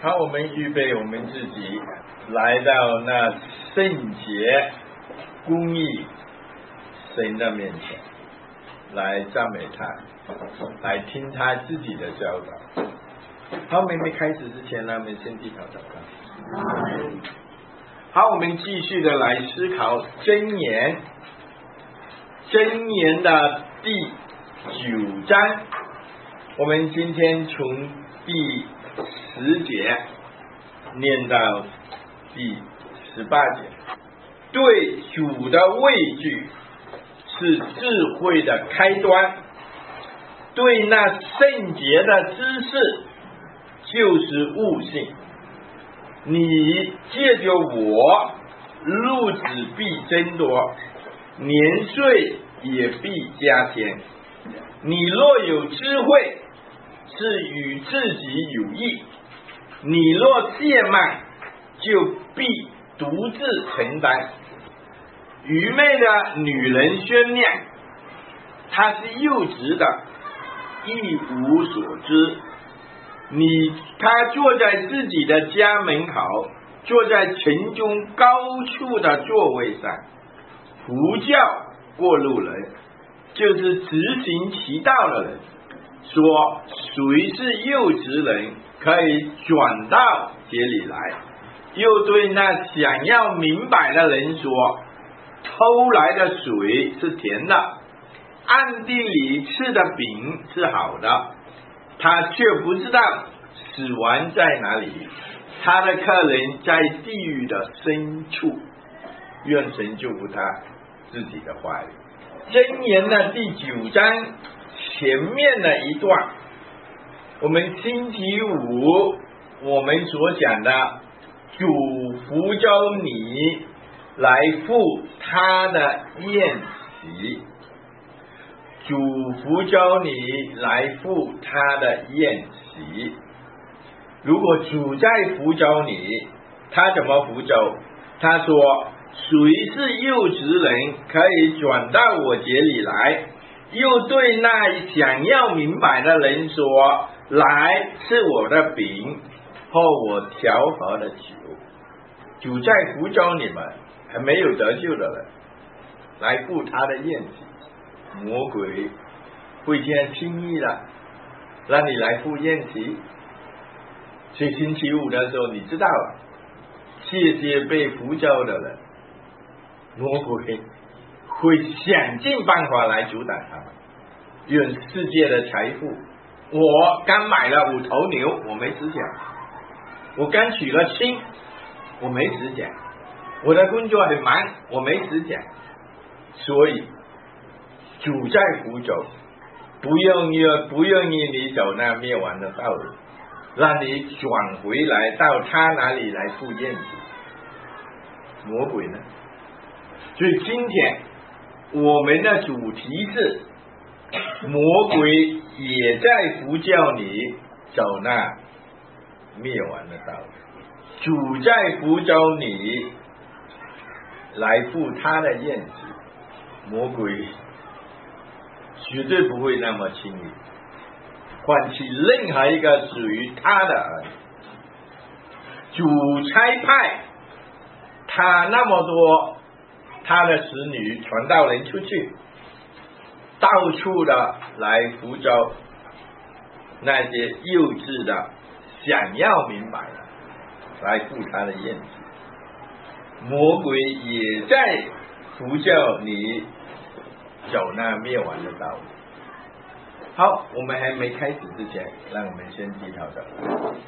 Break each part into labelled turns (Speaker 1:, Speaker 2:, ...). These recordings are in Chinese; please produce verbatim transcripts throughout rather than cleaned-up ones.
Speaker 1: 好，我们预备我们自己来到那圣洁公义神的面前，来赞美他，来听他自己的教导。好，妹妹开始之前，让我们先低头祷告。好，我们继续的来思考箴言，箴言的第九章，我们今天从第十节念到第十八节。对主的畏惧是智慧的开端，对那圣洁的知识就是悟性。你借着我，路子必增多，年岁也必加添。你若有智慧，是与自己有益；你若懈慢，就必独自承担。愚昧的女人宣亮，她是幼稚的，一无所知。你他坐在自己的家门口，坐在城中高处的座位上，呼叫过路人，就是直行其道的人，说谁是幼稚人，可以转到这里来。又对那想要明白的人说，偷来的水是甜的，暗地里吃的饼是好的，他却不知道死亡在哪里，他的客人在地狱的深处。愿神祝福他自己的话语。箴言的第九章前面的一段，我们星期五我们所讲的主呼召你来赴他的宴席，主呼召你来赴他的宴席。如果主在呼召你，他怎么呼召？他说谁是幼稚人，可以转到我这里来。又对那想要明白的人说，来吃我的饼，喝我调和的酒。主在呼召你们还没有得救的人来赴他的宴席。魔鬼会这样轻易的让你来赴宴席。所以星期五的时候，你知道了，这些被呼召的人，魔鬼会想尽办法来阻挡他们。愿世界的财富，我刚买了五头牛，我没实讲；我刚娶了亲，我没实讲；我的工作很忙，我没实讲。所以主在呼召，不愿意不愿意你走那灭亡的道路，让你转回来到他那里来赴宴席。魔鬼呢？所以今天我们的主题是，魔鬼也在呼叫你走那灭亡的道路，主在呼召你来赴他的宴席。魔鬼绝对不会那么轻易换取任何一个属于他的儿女。主差派他那么多他的使女传道人出去，到处的来呼召那些幼稚的想要明白的来赴他的宴席。魔鬼也在呼叫你走那灭亡的道路。好，我们还没开始之前，让我们先低头祷告。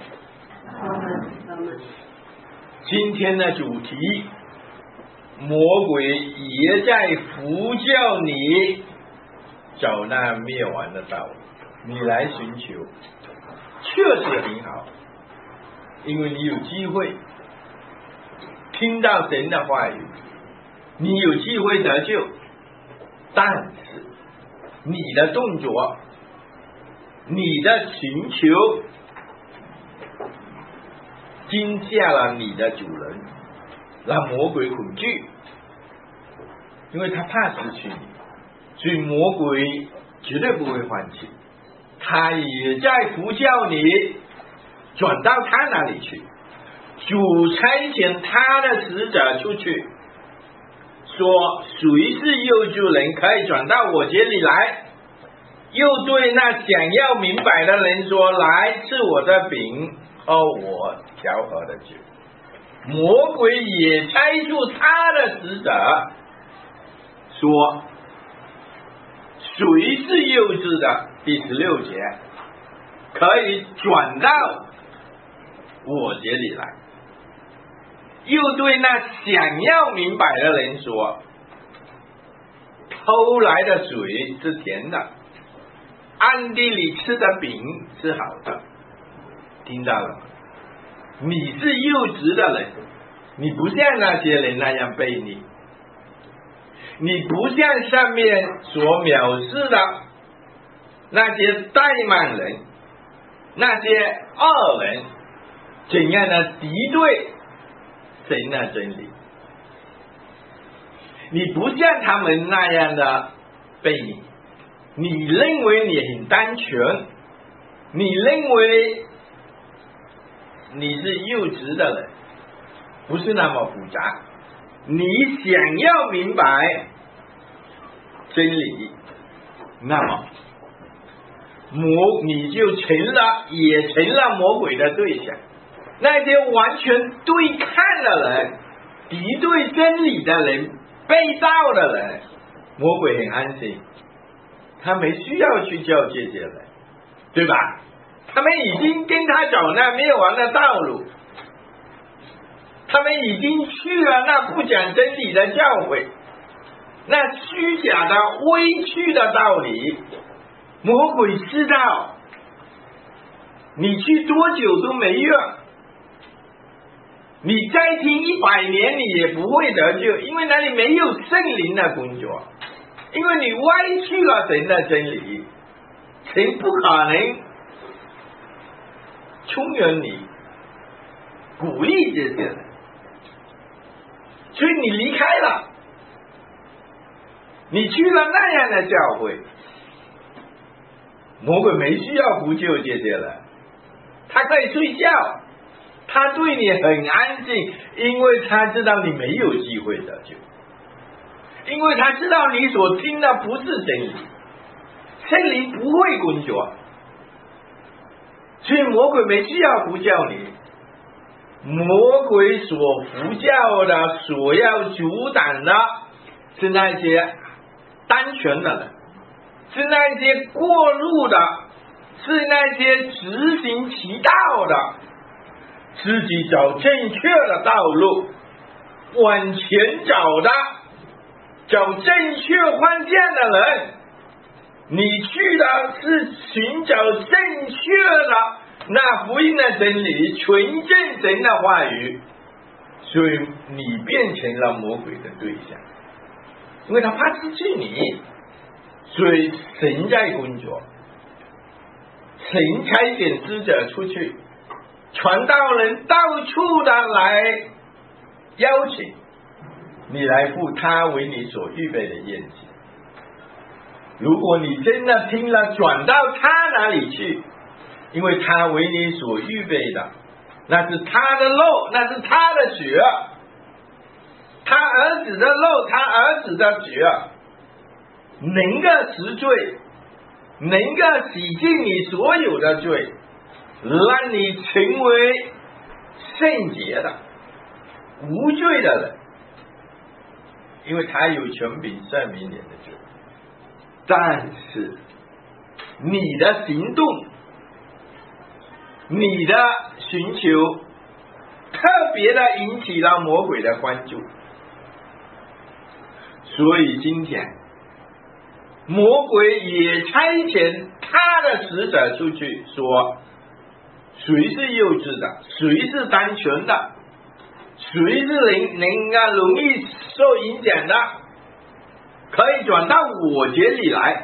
Speaker 1: 今天的主题，魔鬼也在呼叫你走那灭亡的道路，你来寻求，确实很好，因为你有机会听到神的话语，你有机会得救，但是你的动作，你的寻求惊吓了你的主人，让魔鬼恐惧，因为他怕失去你，所以魔鬼绝对不会放弃，他也在呼叫你转到他那里去。主差遣他的使者出去，说谁是幼主人，可以转到我这里来。又对那想要明白的人说，来吃我的饼，喝我调和的酒。魔鬼也差出他的使者，说谁是幼稚的，第十六节，可以转到我这里来。又对那想要明白的人说，偷来的水是甜的，暗地里吃的饼是好的。听到了吗？你是幼稚的人，你不像那些人那样悖逆，你不像上面所藐视的那些怠慢人，那些恶人，怎样的敌对神的真理。你不像他们那样的悖逆，你认为你很单纯，你认为你是幼稚的人，不是那么复杂。你想要明白真理，那么魔你就成了也成了魔鬼的对象。那些完全对抗的人，敌对真理的人，被造的人，魔鬼很安心，他没需要去教这些人，对吧？他们已经跟他走那灭亡的道路，他们已经去了那不讲真理的教诲，那虚假的歪曲的道理。魔鬼知道你去多久都没用，你再听一百年你也不会得救，因为那里没有圣灵的工作，因为你歪曲了神的真理，神不可能充任你，鼓励这些人，所以你离开了，你去了那样的教会，魔鬼没需要补救这些人，他可以睡觉，他对你很安静，因为他知道你没有机会得救，因为他知道你所听的不是真理，圣灵不会工作，所以魔鬼没需要呼叫你。魔鬼所呼叫的，所要阻挡的，是那些单纯的人，是那些过路的，是那些执行其道的，自己走正确的道路，往前走的，走正确方向的人。你去的是寻找正确的那福音的真理，纯正神的话语，所以你变成了魔鬼的对象，因为他怕失去你，所以神在工作，神差遣使者出去，传道人到处的来邀请你来赴他为你所预备的宴席。如果你真的听了，转到他那里去，因为他为你所预备的，那是他的肉，那是他的血，他儿子的肉，他儿子的血，能够赎罪，能够洗净你所有的罪，让你成为圣洁的无罪的人，因为他有权柄赦免你的罪。但是你的行动，你的寻求，特别的引起了魔鬼的关注。所以今天魔鬼也差遣他的使者出去说，谁是幼稚的，谁是单纯的，谁是能能够容易受影响的，可以转到我这里来。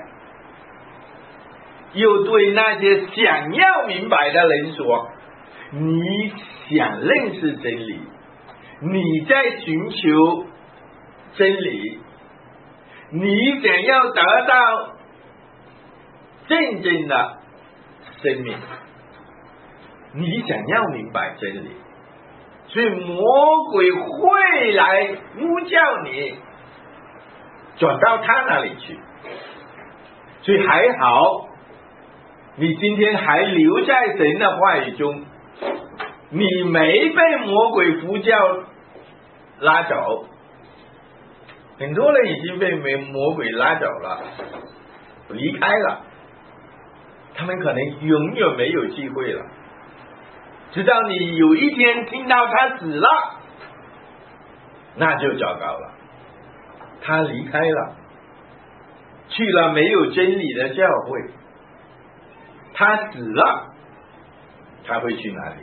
Speaker 1: 又对那些想要明白的人说，你想认识真理，你在寻求真理，你想要得到真正的生命， 你想要明白真理，所以魔鬼会来呼叫你转到他那里去。所以还好你今天还留在神的话语中，你没被魔鬼呼叫拉走。很多人已经被魔鬼拉走了，离开了，他们可能永远没有机会了。直到你有一天听到他死了，那就糟糕了，他离开了，去了没有真理的教会，他死了，他会去哪里？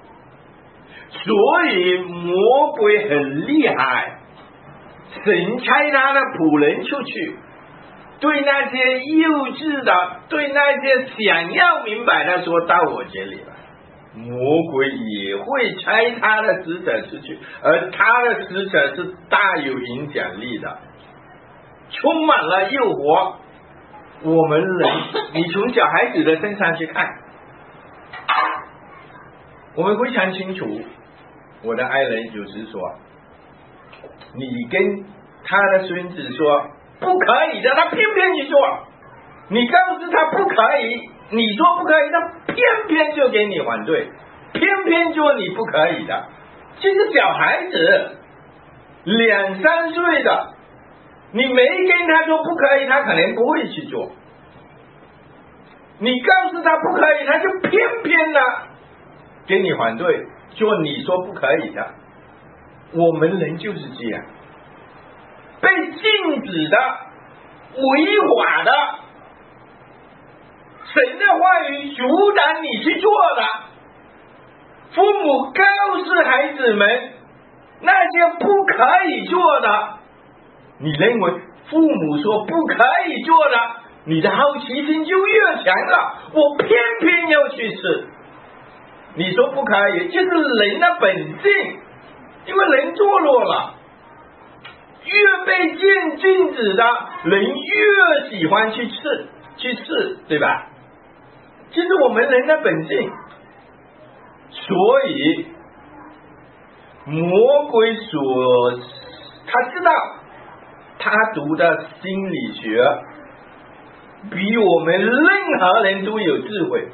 Speaker 1: 所以魔鬼很厉害，神差他的仆人出去，对那些幼稚的，对那些想要明白的说，到我这里来。魔鬼也会差他的使者出去，而他的使者是大有影响力的，充满了诱惑。我们人，你从小孩子的身上去看，我们非常清楚。我的爱人有时说，你跟他的孙子说不可以的，他偏偏去做；你告诉他不可以，你说不可以，他偏偏就给你反对，偏偏说你不可以的。这是小孩子，两三岁的，你没跟他说不可以，他可能不会去做。你告诉他不可以，他就偏偏的给你反对，说你说不可以的。我们人就是这样，被禁止的、违法的，神的话语阻挡你去做的。父母告诉孩子们那些不可以做的，你认为父母说不可以做的，你的好奇心就越强了，我偏偏要去试。你说不可以，就是人的本性，因为人堕落了，越被禁禁止的人越喜欢去试去试，对吧？这是我们人的本性。所以魔鬼所他知道，他读的心理学比我们任何人都有智慧。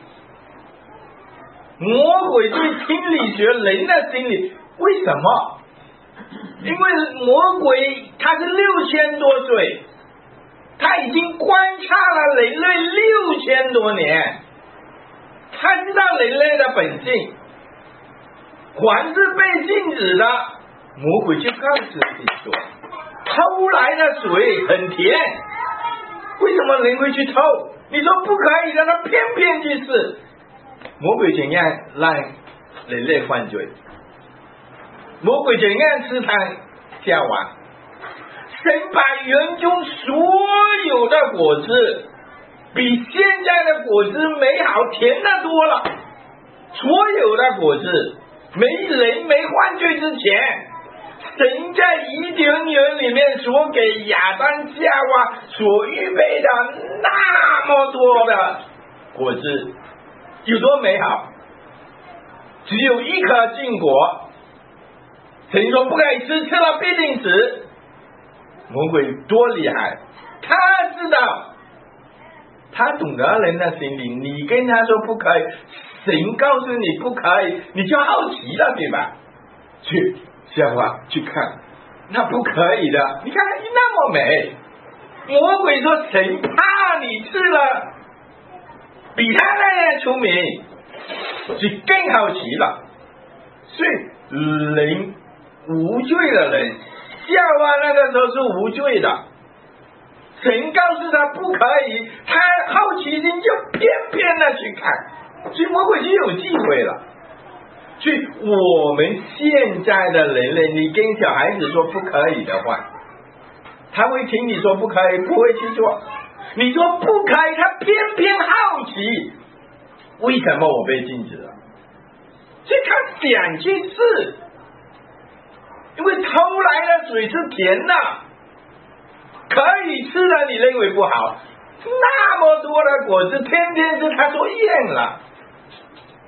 Speaker 1: 魔鬼对心理学人的心理，为什么？因为魔鬼他是六千多岁，他已经观察了人类六千多年，他知道人类的本性，凡是被禁止的，魔鬼就告诉你说，偷来的水很甜，为什么人会去偷？你说不可以的，他偏偏去试。魔鬼怎样让人类犯罪？魔鬼怎样试探夏娃？神把园中所有的果子比现在的果子美好甜得多了，所有的果子，没人没犯罪之前，神在伊甸园里面所给亚当夏娃所预备的那么多的果子有多美好？只有一颗禁果，神说不可以吃，吃了必定死。魔鬼多厉害，他知道，他懂得人的心理，你跟他说不可以，神告诉你不可以，你就好奇了，对吧？去夏娃去看，那不可以的，你看那么美。魔鬼说神怕你吃了比他那样出名，就更好奇了。所以人无罪的人，夏娃那个时候是无罪的，神告诉他不可以，他好奇心就偏偏的去看，所以魔鬼就有机会了。所以我们现在的人类，你跟小孩子说不可以的话，他会听你说不可以，不会去做。你说不可以，他偏偏好奇，为什么我被禁止了？所以他想去试，因为偷来的水是甜的，可以吃的你认为不好，那么多的果子天天吃，他说厌了。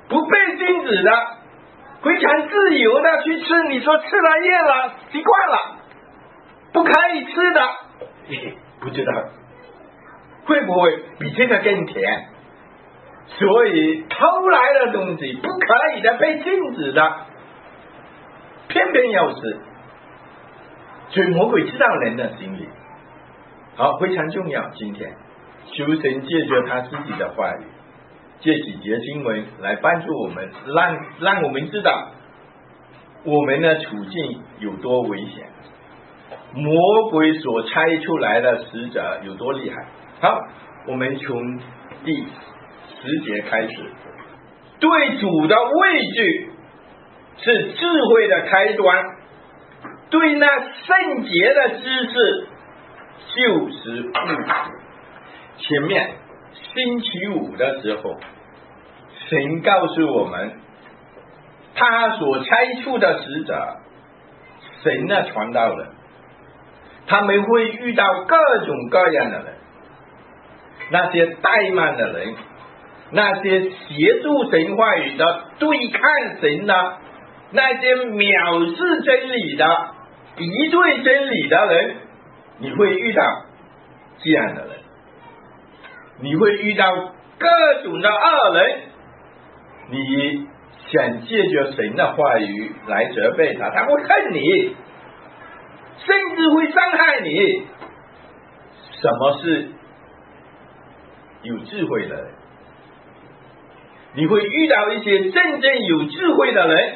Speaker 1: 不被禁止的，非常自由的去吃。你说吃了厌了，习惯了，不可以吃的，不知道会不会比这个更甜？所以偷来的东西不可以的，被禁止的，偏偏要吃。所以魔鬼知道人的心理。好，非常重要。今天求神借着他自己的话语，借几节经文来帮助我们，让让我们知道我们的处境有多危险，魔鬼所猜出来的使者有多厉害。好，我们从第十节开始。对主的畏惧是智慧的开端，对那圣洁的知识就是悟。前面星期五的时候，神告诉我们他所差出的使者，神的传道人，他们会遇到各种各样的人，那些怠慢的人，那些协助神话语的，对抗神的，那些藐视真理的，敌对真理的人，你会遇到这样的人，你会遇到各种的恶人，你想借着神的话语来责备他，他会恨你，甚至会伤害你。什么是有智慧的人？你会遇到一些真正有智慧的人，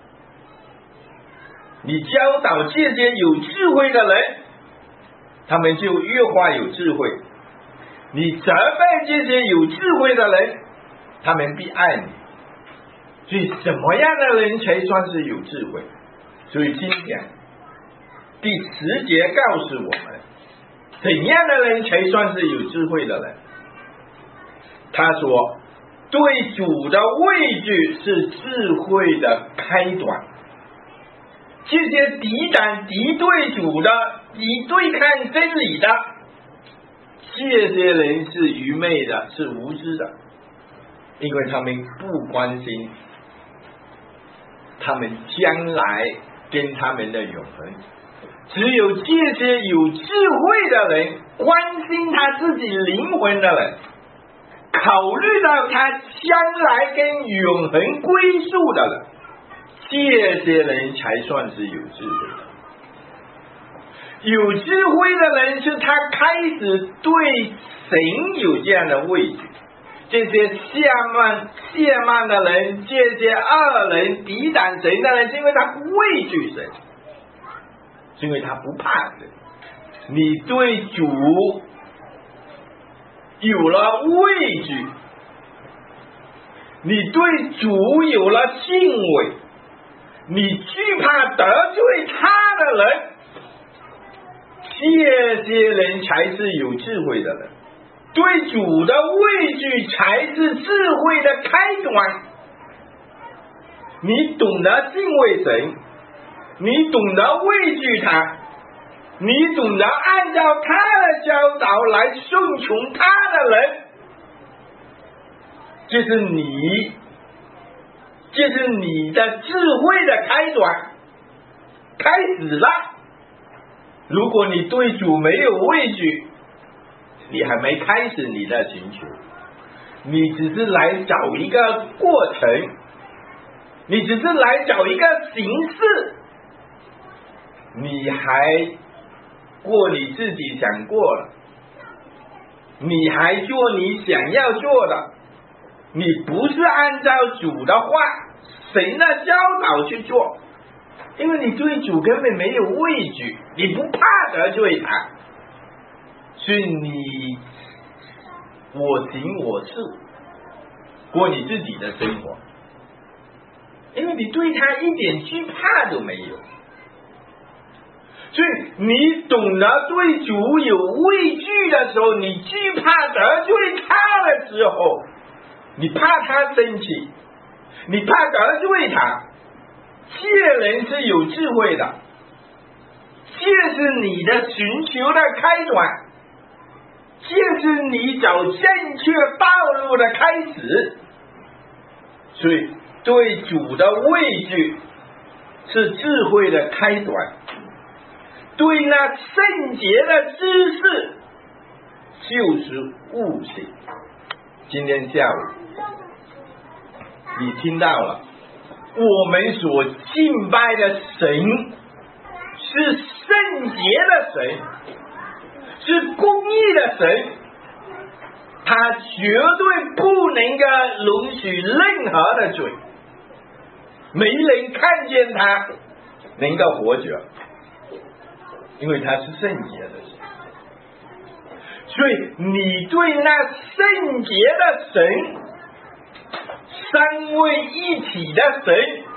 Speaker 1: 你教导这些有智慧的人，他们就越发有智慧。你责备这些有智慧的人，他们必爱你。所以什么样的人才算是有智慧？所以今天第十节告诉我们，怎样的人才算是有智慧的人？他说对主的畏惧是智慧的开端。这些抵挡敌对主的，敌对抗真理的，这些人是愚昧的，是无知的，因为他们不关心他们将来跟他们的永恒。只有这些有智慧的人，关心他自己灵魂的人，考虑到他将来跟永恒归宿的人，这些人才算是有智慧的。有智慧的人是他开始对神有这样的畏惧。这些亵慢亵慢的人，这些恶人，抵挡神的人，是因为他不畏惧神，是因为他不怕神。你对主有了畏惧，你对主有了敬畏，你惧怕得罪他的人，这些人才是有智慧的人。对主的畏惧才是智慧的开端。你懂得敬畏神，你懂得畏惧他，你懂得按照他的教导来顺从他的人，这是你这是你的智慧的开端，开始了。如果你对主没有畏惧，你还没开始你的寻求，你只是来找一个过程，你只是来找一个形式，你还过你自己想过了，你还做你想要做的，你不是按照主的话神的教导去做，因为你对主根本没有畏惧，你不怕得罪他，所以你我行我素，过你自己的生活，因为你对他一点惧怕都没有。所以你懂得对主有畏惧的时候，你惧怕得罪他的时候，你怕他生气，你怕得罪他，这人是有智慧的，这是你的寻求的开端，这是你走正确道路的开始。 所以对主的畏惧是智慧的开端，对那圣洁的知识就是悟性。今天下午你听到了，我们所敬拜的神是圣洁的神，是公义的神，他绝对不能够容许任何的罪，没人看见他能够活着，因为他是圣洁的神。所以你对那圣洁的神，三位一体的神，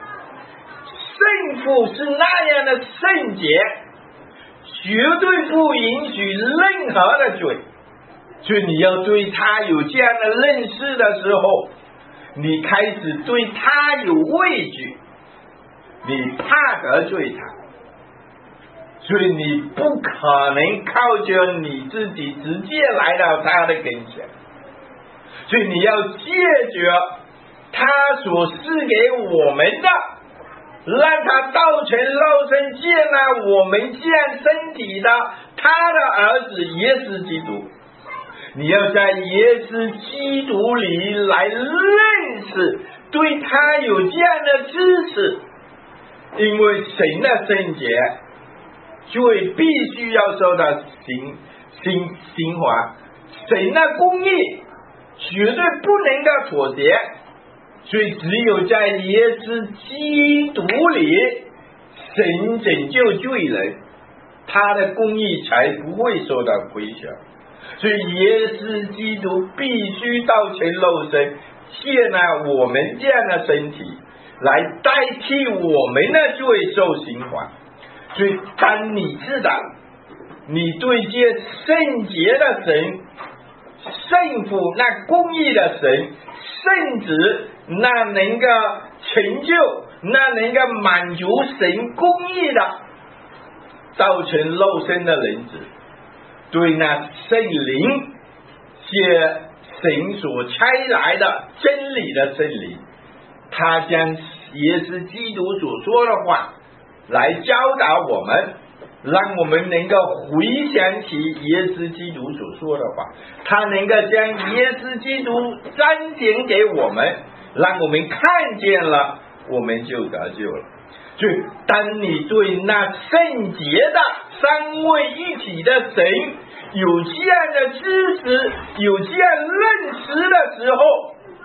Speaker 1: 圣父是那样的圣洁，绝对不允许任何的罪。所以你要对他有这样的认识的时候，你开始对他有畏惧，你怕得罪他，所以你不可能靠着你自己直接来到他的跟前，所以你要借着他所赐给我们的，让他道成肉身接纳我们这样身体的他的儿子耶稣基督。你要在耶稣基督里来认识，对他有这样的知识，因为神的圣洁罪必须要受到刑刑刑罚，神的公义绝对不能够妥协，所以只有在耶稣基督里，神拯救罪人，他的公义才不会受到亏损。所以耶稣基督必须道成肉身，接纳我们这样的身体，来代替我们的罪受刑罚。所以当你知道你对这圣洁的神、圣父那公义的神、圣子那能够成就、那能够满足神公义的造成肉身的人子，对那圣灵借神所差来的真理的圣灵，他将耶稣基督所说的话来教导我们，让我们能够回想起耶稣基督所说的话，他能够将耶稣基督彰显给我们，让我们看见了，我们就得救了。所以当你对那圣洁的三位一体的神有这样的知识，有这样认识的时候，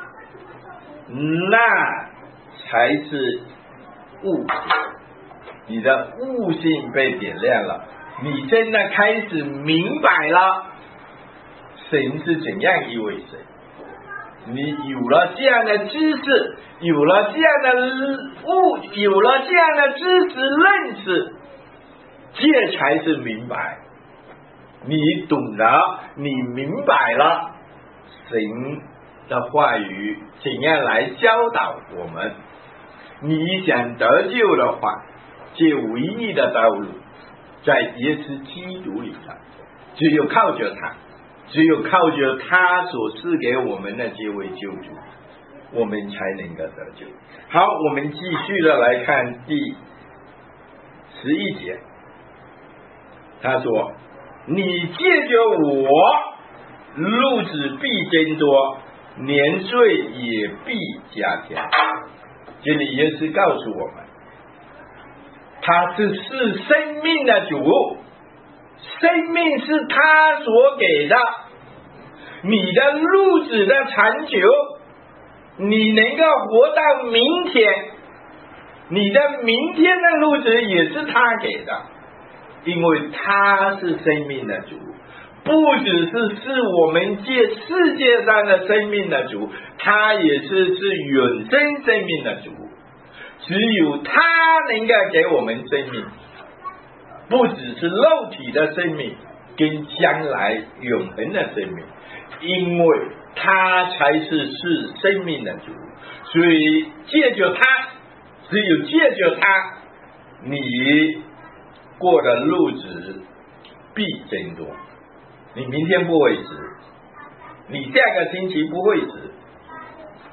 Speaker 1: 那才是悟性。你的悟性被点亮了，你真的开始明白了神是怎样一位神。你有了这样的知识，有了这样的悟，有了这样的知识认识，这才是明白。你懂得，你明白了神的话语怎样来教导我们。你想得救的话，这唯一的道路在耶稣基督里头，只有靠着他，只有靠着他所赐给我们的这位救主，我们才能够得救。好，我们继续的来看第十一节，他说：你借着我，路子必增多，年岁也必加添。这里耶稣告诉我们，他是是生命的主，生命是他所给的，你的路子的长久，你能够活到明天，你的明天的路子也是他给的，因为他是生命的主，不只是是我们这世界上的生命的主，他也是是永生生命的主。只有他能够给我们生命，不只是肉体的生命跟将来永恒的生命，因为他才是是生命的主。所以借着他，只有借着他，你过的日子必增多。你明天不会死，你下个星期不会死，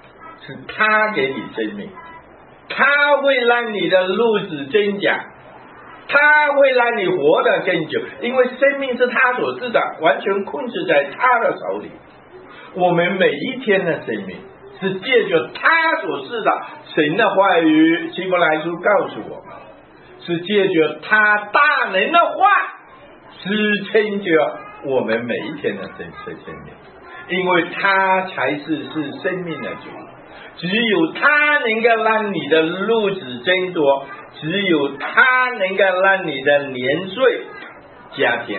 Speaker 1: 是他给你生命，他会让你的路子增加，他会让你活得更久，因为生命是他所赐的，完全控制在他的手里。我们每一天的生命是借着他所赐的，神的话语希伯来书告诉我们，是借着他大能的话支撑着我们每一天的生生命，因为他才是是生命的主，只有他能够让你的路子增多，只有他能够让你的年岁加添，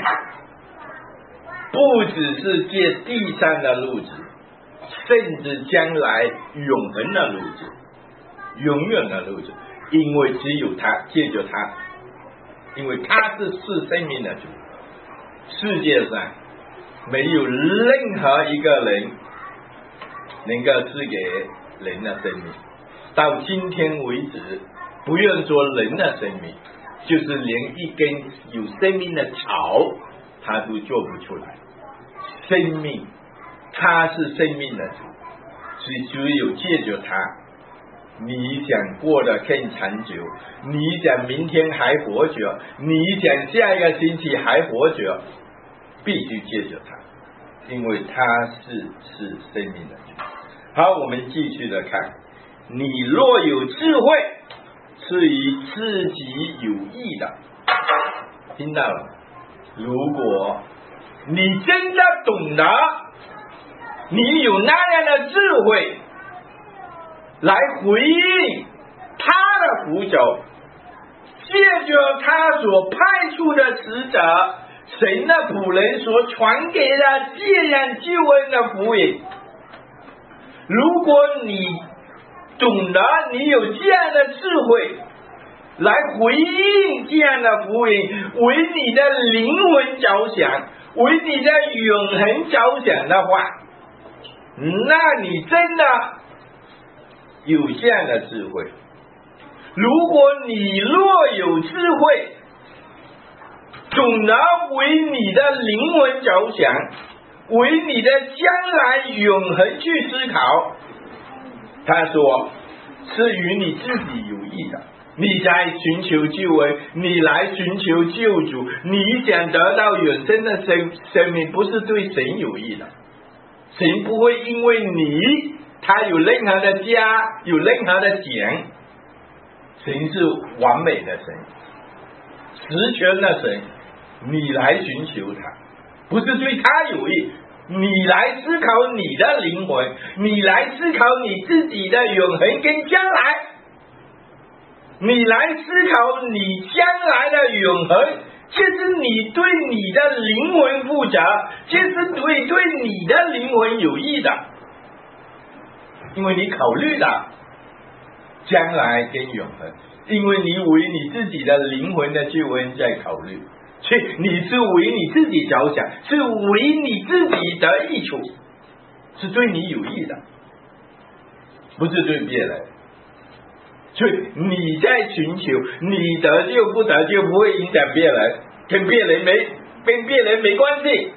Speaker 1: 不只是借地上的路子，甚至将来永恒的路子，永远的路子，因为只有他，借着他，因为他是是生命的主，世界上没有任何一个人能够赐给人的生命，到今天为止，不愿说人的生命，就是连一根有生命的草他都做不出来。生命他是生命的主，所以只有借着他，你想过得更长久，你想明天还活着，你想下一个星期还活着，必须借着他，因为他是是生命的主。好，我们继续的看，你若有智慧，是与自己有益的。听到了？如果你真的懂得，你有那样的智慧来回应他的呼召，借着他所派出的使者，神的仆人所传给的这样救恩的福音，如果你懂得，你有这样的智慧来回应这样的福音，为你的灵魂着想，为你的永恒着想的话，那你真的有这样的智慧。如果你若有智慧，懂得为你的灵魂着想，为你的将来永恒去思考，他说是与你自己有益的。你在寻求救恩，你来寻求救主，你想得到永生的生生命，不是对神有益的。神不会因为你他有任何的家，有任何的奖。神是完美的神，十全的神，你来寻求他，不是对他有益，你来思考你的灵魂，你来思考你自己的永恒跟将来，你来思考你将来的永恒，这是你对你的灵魂负责，这是对对你的灵魂有益的，因为你考虑的将来跟永恒，因为你为你自己的灵魂的救恩在考虑，所以你是为你自己着想，是为你自己的益处，是对你有益的，不是对别人。所以你在寻求，你得救不得救不会影响别人，跟别人没跟别人没关系。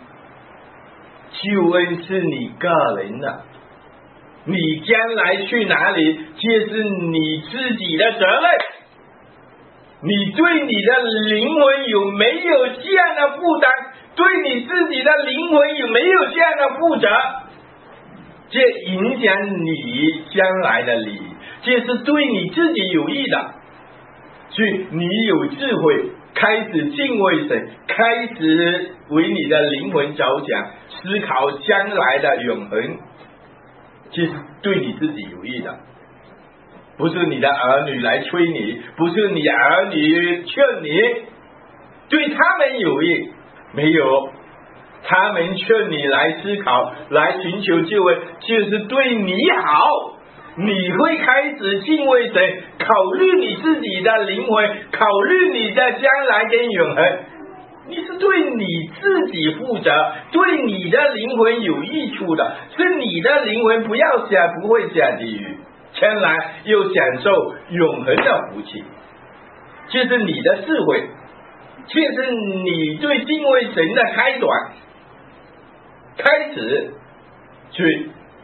Speaker 1: 救恩是你个人的，你将来去哪里，这是你自己的责任。你对你的灵魂有没有这样的负担？对你自己的灵魂有没有这样的负责？这影响你将来的利益，这是对你自己有益的。所以你有智慧，开始敬畏神，开始为你的灵魂着想，思考将来的永恒，这是对你自己有益的，不是你的儿女来催你，不是你儿女劝你，对他们有益没有？他们劝你来思考，来寻求救恩，就是对你好。你会开始敬畏神，考虑你自己的灵魂，考虑你的将来跟永恒，你是对你自己负责，对你的灵魂有益处的，是你的灵魂不要下不会下地狱，将来又享受永恒的福气，这是你的智慧，这是你对敬畏神的开端，开始去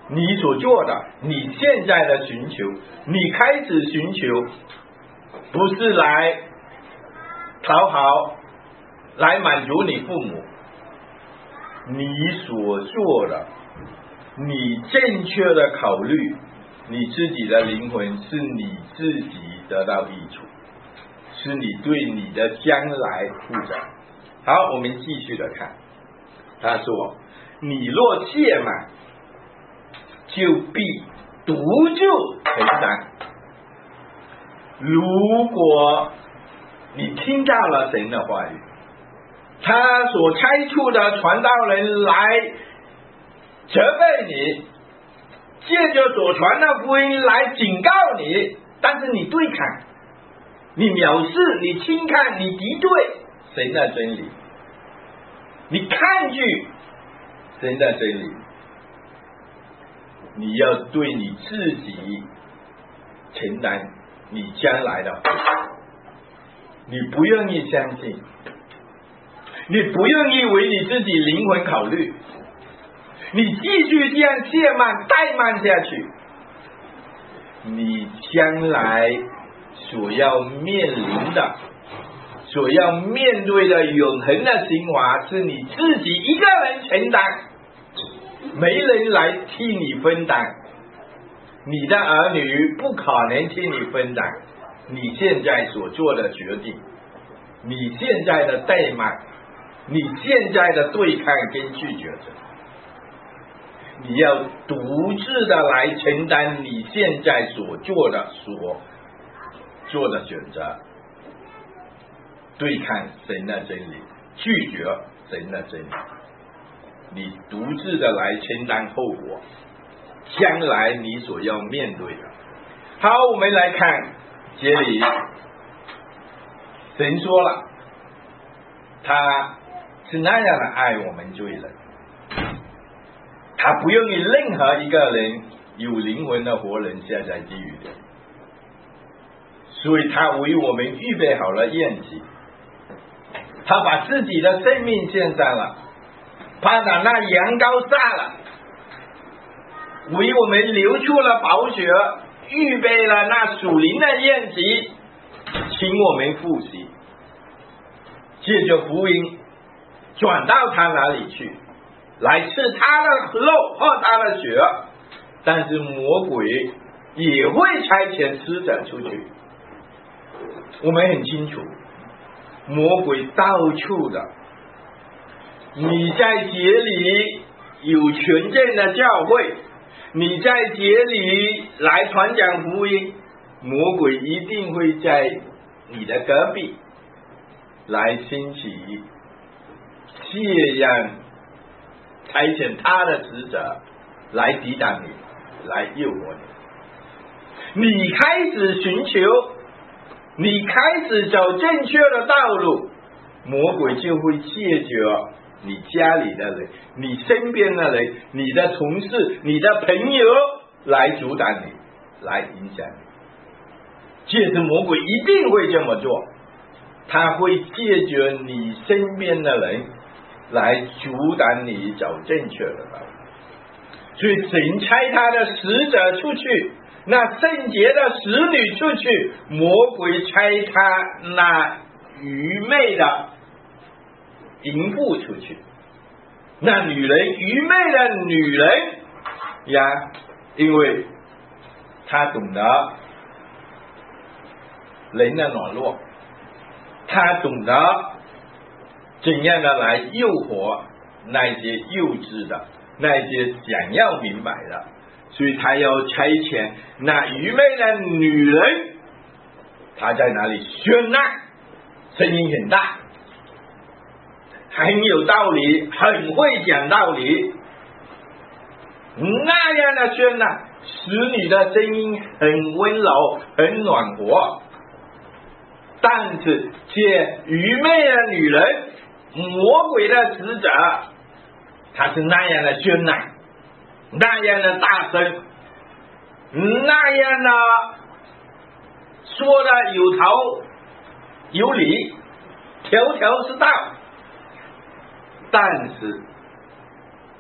Speaker 1: 你所做的，你现在的寻求，你开始寻求，不是来讨好，来满足你父母，你所做的，你正确的考虑你自己的灵魂，是你自己得到益处，是你对你的将来负责。好，我们继续的看，他说，你若懈慢，就必独就承担。如果你听到了神的话语，他所差出的传道人来责备你，借着所传的福音来警告你，但是你对抗，你藐视，你轻看，你敌对神的真理，你抗拒神的真理，你要对你自己承担你将来的，你不愿意相信，你不愿意为你自己灵魂考虑，你继续这样懈慢怠慢下去，你将来所要面临的，所要面对的永恒的刑罚，是你自己一个人承担，没人来替你分担，你的儿女不可能替你分担你现在所做的决定，你现在的怠慢，你现在的对抗跟拒绝者，你要独自的来承担你现在所做的所做的选择，对抗神的真理，拒绝神的真理，你独自的来承担后果，将来你所要面对的。好，我们来看这里，神说了，他是那样的爱我们罪人，他不愿意任何一个人有灵魂的活人下在地狱的，所以他为我们预备好了宴席，他把自己的生命献上了，把那羊羔杀了，为我们流出了宝血，预备了那属灵的宴席，请我们复习，借着福音转到他那里去，来吃他的肉喝他的血，但是魔鬼也会差遣使者出去。我们很清楚，魔鬼到处的，你在节里有全正的教会，你在节里来传讲福音，魔鬼一定会在你的隔壁来兴起这样差遣他的使者来抵挡你，来诱惑你。你开始寻求，你开始走正确的道路，魔鬼就会借着你家里的人，你身边的人，你的同事，你的朋友来阻挡你，来影响你。借着魔鬼一定会这么做，他会借着你身边的人来阻挡你走正确的道路。所以神差他的使者出去，那圣洁的使女出去，魔鬼差他那愚昧的淫妇出去。那女人，愚昧的女人呀，因为她懂得人的软弱，她懂得怎样的来诱惑那些幼稚的，那些想要明白的，所以她要差遣那愚昧的女人，她在哪里喧闹，声音很大，很有道理，很会讲道理，那样的喧闹，使你的声音很温柔，很暖和。但是这愚昧的女人，魔鬼的使者，他是那样的喧闹，那样的大声，那样的说的有头有理，条条是道。但是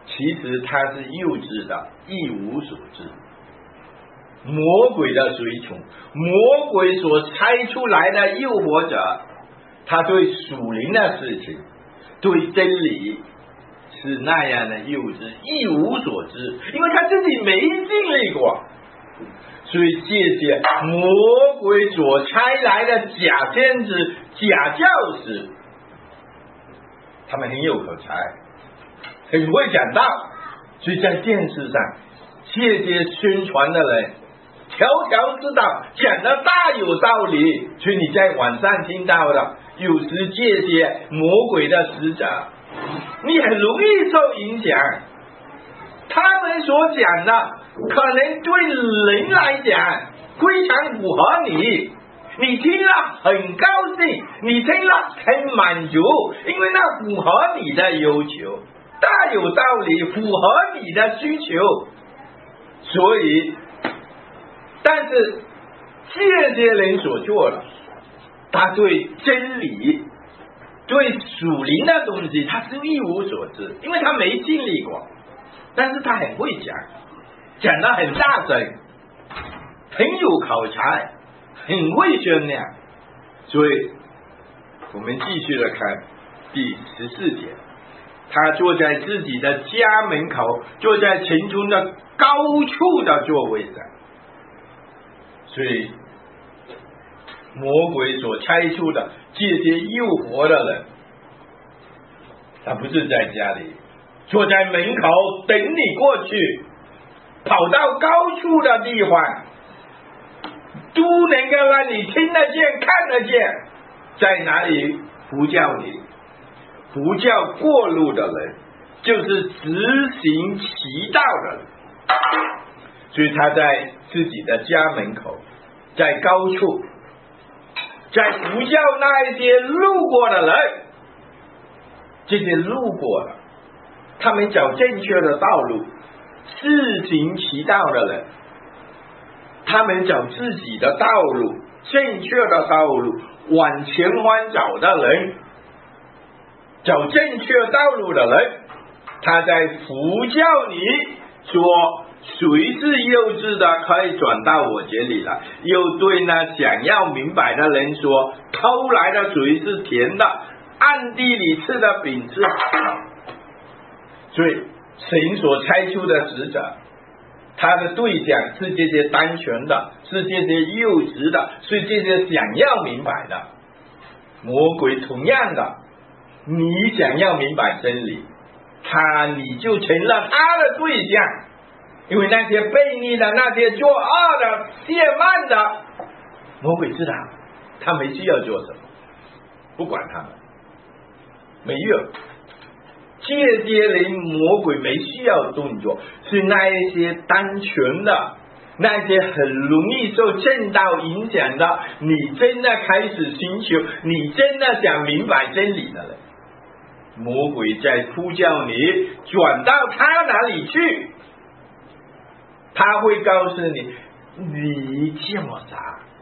Speaker 1: 其实他是幼稚的，一无所知。魔鬼的随从，魔鬼所猜出来的诱惑者，他对属灵的事情，对真理是那样的幼稚，一无所知，因为他自己没经历过。所以这些魔鬼所差来的假先知、假教师，他们很有口才，很会讲道，所以在电视上这些宣传的人条条是道，讲的大有道理。所以你在网上听到的，有时这些魔鬼的使者，你很容易受影响。他们所讲的可能对人来讲非常符合你，你听了很高兴，你听了很满足，因为那符合你的要求，大有道理，符合你的需求。所以但是这些人所做的，他对真理对属灵的东西他是一无所知，因为他没经历过，但是他很会讲，讲得很大声，很有口才，很会宣扬。所以我们继续来看第十四节，他坐在自己的家门口，坐在城中的高处的座位上。所以魔鬼所猜出的这些诱惑的人，他不是在家里，坐在门口等你过去，跑到高处的地方，都能够让你听得见看得见，在哪里呼叫你，呼叫过路的人，就是直行其道的人。所以他在自己的家门口，在高处，在呼叫那一些路过的人，这些路过了，他们走正确的道路，自行其道的人，他们走自己的道路，正确的道路，往前方走的人，走正确道路的人，他在呼叫你说，谁是幼稚的可以转到我这里来，又对那想要明白的人说，偷来的水是甜的，暗地里吃的饼是好的。所以神所差出的使者，他的对象是这些单纯的，是这些幼稚的，是这些想要明白的。魔鬼同样的，你想要明白真理，他你就成了他的对象。因为那些悖逆的，那些作恶的，亵慢的，魔鬼知道他没需要做什么，不管他们，没用。这些人魔鬼没需要动作，是那一些单纯的，那些很容易受正道影响的，你真的开始寻求，你真的想明白真理的人，魔鬼在呼叫你转到他哪里去。他会告诉你，你这么傻，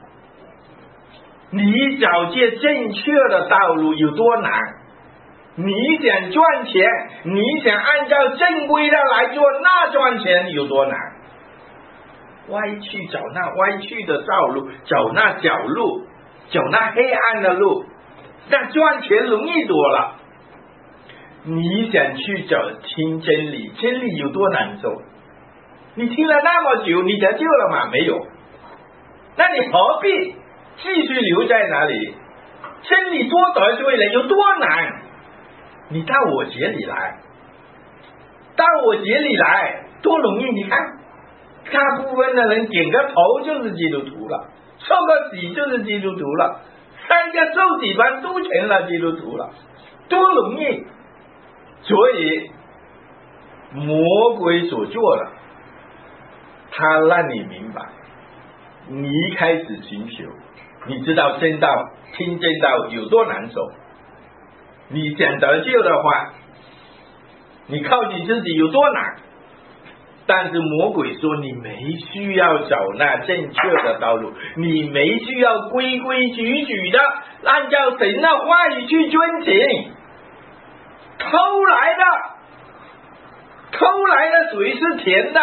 Speaker 1: 你找这正确的道路有多难，你想赚钱，你想按照正规的来做，那赚钱有多难，歪去找那歪去的道路，走那小路，走那黑暗的路，那赚钱容易多了。你想去找听真理，真理有多难受，你听了那么久，你得救了吗？没有。那你何必继续留在哪里？真理多得罪人有多难？你到我这里来，到我这里来多容易。你看大部分的人点个头就是基督徒了，受个洗就是基督徒了，三个受洗班都成了基督徒了，多容易。所以魔鬼所做的，他让你明白，你开始寻求，你知道真道听真道有多难受，你想得救的话，你靠你自己有多难。但是魔鬼说，你没需要走那正确的道路，你没需要规规矩矩的按照神的话语去遵行，偷来的偷来的水是甜的，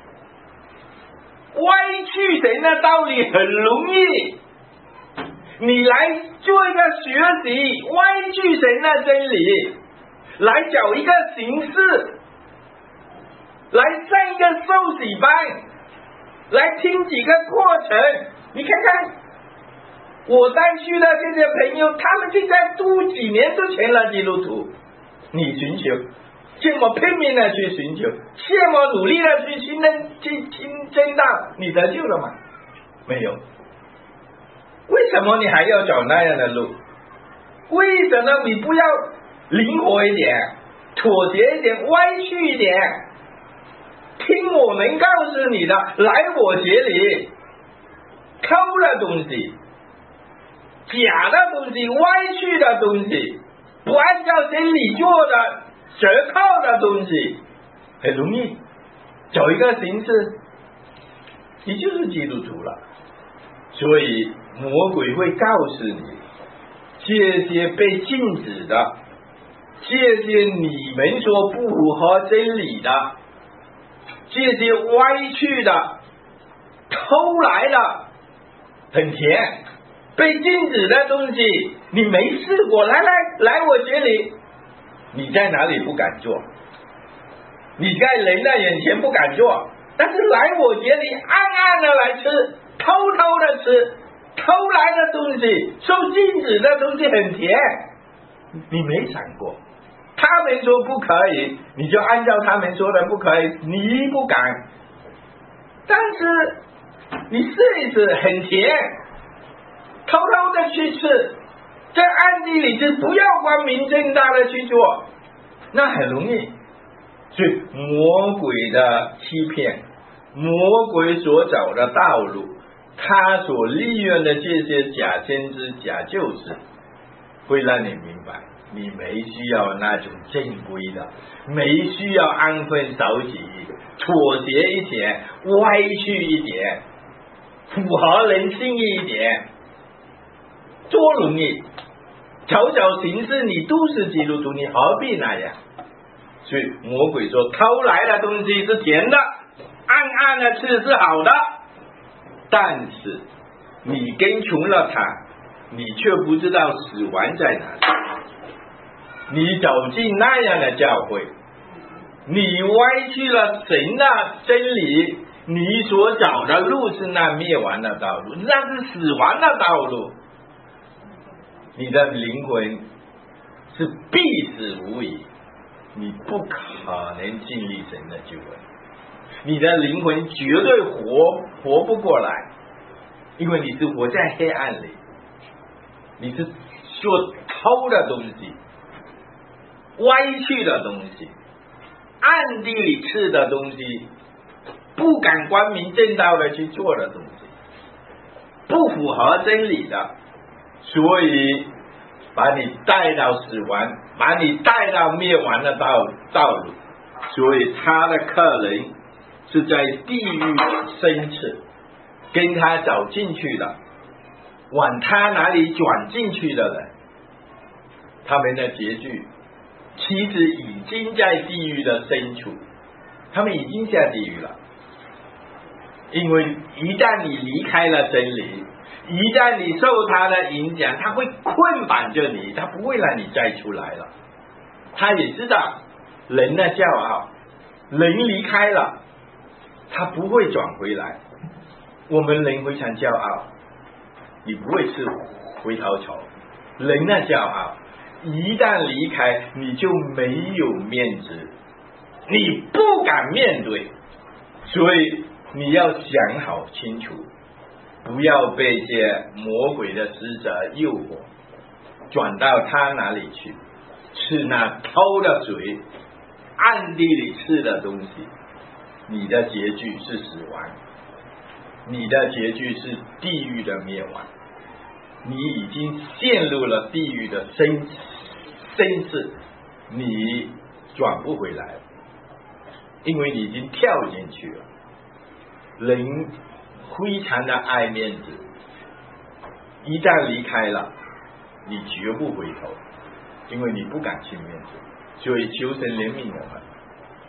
Speaker 1: 歪曲神的道理很容易。你来做一个学习歪曲神的真理，来找一个形式，来上一个受洗班，来听几个课程。你看看我带去的这些朋友，他们现在读几年都成了基督徒。你寻求这么拼命的去寻求，这么努力的去亲真去亲真道，你得救了吗？没有。为什么你还要走那样的路？为什么你不要灵活一点，妥协一点，歪曲一点？听我们告诉你的，来我这里偷的东西，假的东西，歪曲的东西，不按照真理做的折扣的东西，很容易找一个形式，你就是基督徒了。所以魔鬼会告诉你，这些被禁止的，这些你们说不符合真理的，这些歪曲的，偷来的，很甜，被禁止的东西你没试过，来来来我这里，你在哪里不敢做？你在人的眼前不敢做，但是来我这里暗暗的来吃，偷偷的吃，偷来的东西，受禁止的东西很甜，你没想过，他们说不可以，你就按照他们说的不可以，你不敢，但是你试一试，很甜，偷偷的去吃，在暗地里是不要光明正大的去做，那很容易。所以魔鬼的欺骗，魔鬼所找的道路，他所利用的这些假先知假救世，会让你明白，你没需要那种正规的，没需要安分守己，妥协一点，歪曲一点，符合人性一点，多容易，找找形式，你都是基督徒，你何必那样？所以魔鬼说，偷来的东西是甜的，暗暗的吃是好的，但是你跟从了他，你却不知道死亡在哪里。你走进那样的教会，你歪曲了神的真理，你所找的路是那灭亡的道路，那是死亡的道路，你的灵魂是必死无疑，你不可能经历神的救恩，你的灵魂绝对活活不过来，因为你是活在黑暗里，你是所偷的东西，歪曲的东西，暗地里吃的东西，不敢光明正大的去做的东西，不符合真理的，所以把你带到死亡，把你带到灭亡的道道路。所以他的客人是在地狱深处跟他走进去的，往他哪里转进去的人，他们的结局其实已经在地狱的深处，他们已经下地狱了。因为一旦你离开了真理，一旦你受他的影响，他会捆绑着你，他不会让你再出来了。他也知道人的骄傲，人离开了他不会转回来。我们人非常骄傲，你不会吃回头草。人的骄傲一旦离开，你就没有面子，你不敢面对。所以你要想好清楚，不要被这魔鬼的使者诱惑，转到他那里去，吃那偷的嘴，暗地里吃的东西，你的结局是死亡，你的结局是地狱的灭亡，你已经陷入了地狱的深深次，你转不回来了，因为你已经跳进去了。人非常的爱面子，一旦离开了，你绝不回头，因为你不敢去面子。所以求神怜悯我们，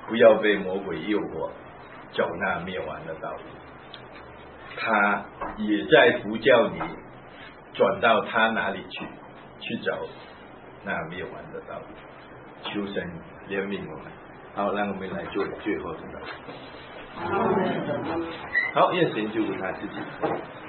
Speaker 1: 不要被魔鬼诱惑，走那灭亡的道路。他也在呼叫你转到他哪里去，去走那灭亡的道路。求神怜悯我们。好，让我们来做最后的祷告。好，愿神祝福他自己。